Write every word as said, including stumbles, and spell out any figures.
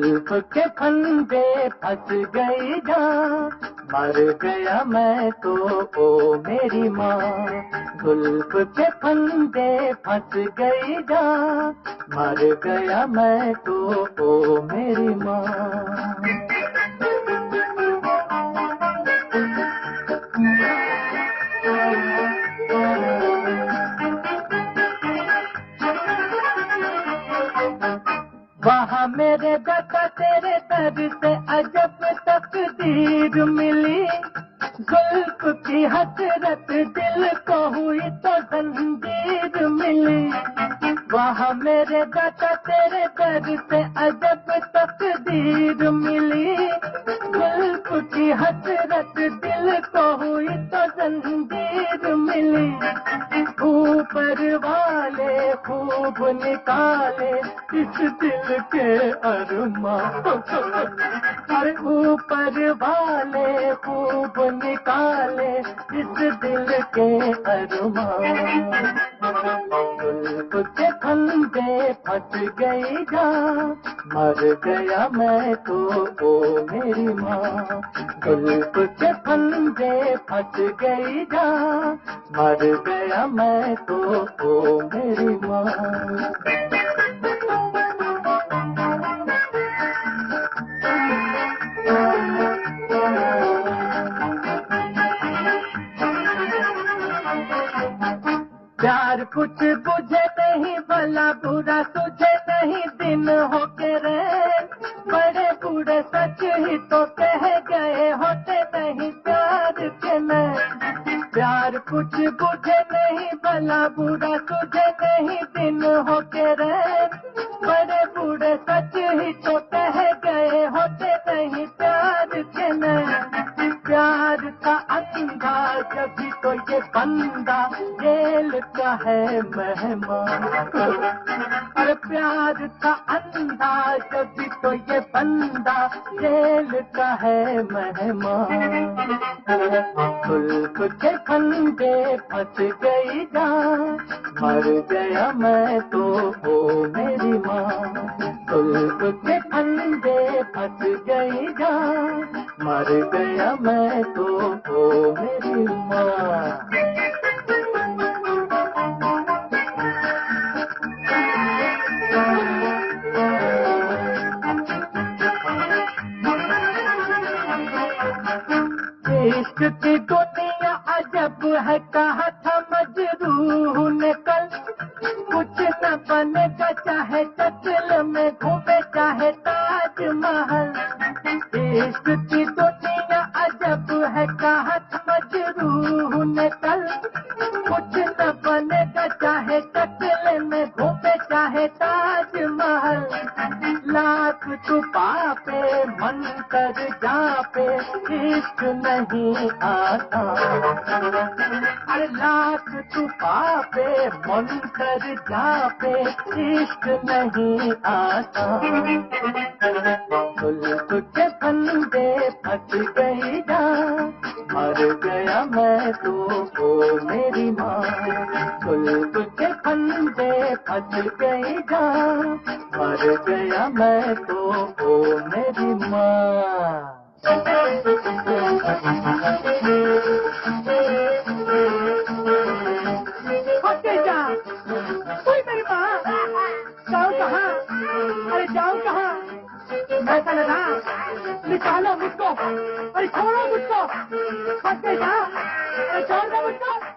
जुल्फ के फंदे फंस गई जान, मर गया मैं तो ओ मेरी माँ। जुल्फ के फंदे फंस गई जान, मर गया मैं तो ओ मेरी माँ। वहाँ मेरे दादा तेरे दर से अजब तकदीर मिली, जुल्फ की हसरत दिल को हुई तो जंजीर मिली। वहाँ मेरे दादा तेरे दर से अजब तकदीर मिली, जुल्फ की हसरत दिल को हुई तो जंजीर मिली। ऊपर वाले खूब निकाले इस दिल के अरमां, अरे ऊपर वाले खूब निकाले इस दिल के अरमां। जुल्फ के फंदे फंस गई जान, मर गया मैं तो ओ मेरी माँ। जुल्फ के फंदे फंस गई जान, मर गया मैं तो ओ मेरी माँ। प्यार कुछ बुझे नहीं, भला बुरा तुझे नहीं, दिन हो के रे बड़े बूढ़े सच ही तो कह गए, होते नहीं प्यार के नहीं। प्यार कुछ बुझे नहीं, भला बुरा तुझे नहीं, दिन हो के रे बड़े बूढ़े सच ही तो कह गए, होते नहीं प्यार के नहीं। प्यार का अंदाज भी तो ये बंदा जेल का है मेहमान, अरे प्यार का अंदाज भी तो ये बंदा जेल का है मेहमान। जुल्फ के फंदे फंस गई जान, मर गया मैं तो ओ मेरी माँ। जुल्फ के फंदे फंस गई जान, मर गया मैं तो ओ मेरी माँ। इश्क की दुनिया अजब है, कहा था मजरूह ने कल, कुछ न बनेगा चाहे कत्ल में घूमे चाहे ताजमहल। इश्क की दुनिया अजब है, कहा था मजरूह ने कल, कुछ न बनेगा चाहे कत्ल में घूमे चाहे ताजमहल। लाख छुपा पे मंतर जा पे इश्क नहीं आता, अरे लाख छुपा पे मंतर जा पे इश्क नहीं आता। जुल्फ के फंदे फंस गई जान, मर गया मैं तो ओ मेरी माँ। जुल्फ के फंदे फंस गई जान, मर गया मैं तो ओ मेरी माँ। हटे जा, कोई मेरी माँ, जाओ कहाँ, अरे जाओ कहाँ, मैं तो लगा, निकालो मुझको, अरे छोड़ो मुझको, हटे जा, अरे छोड़ दो मुझको।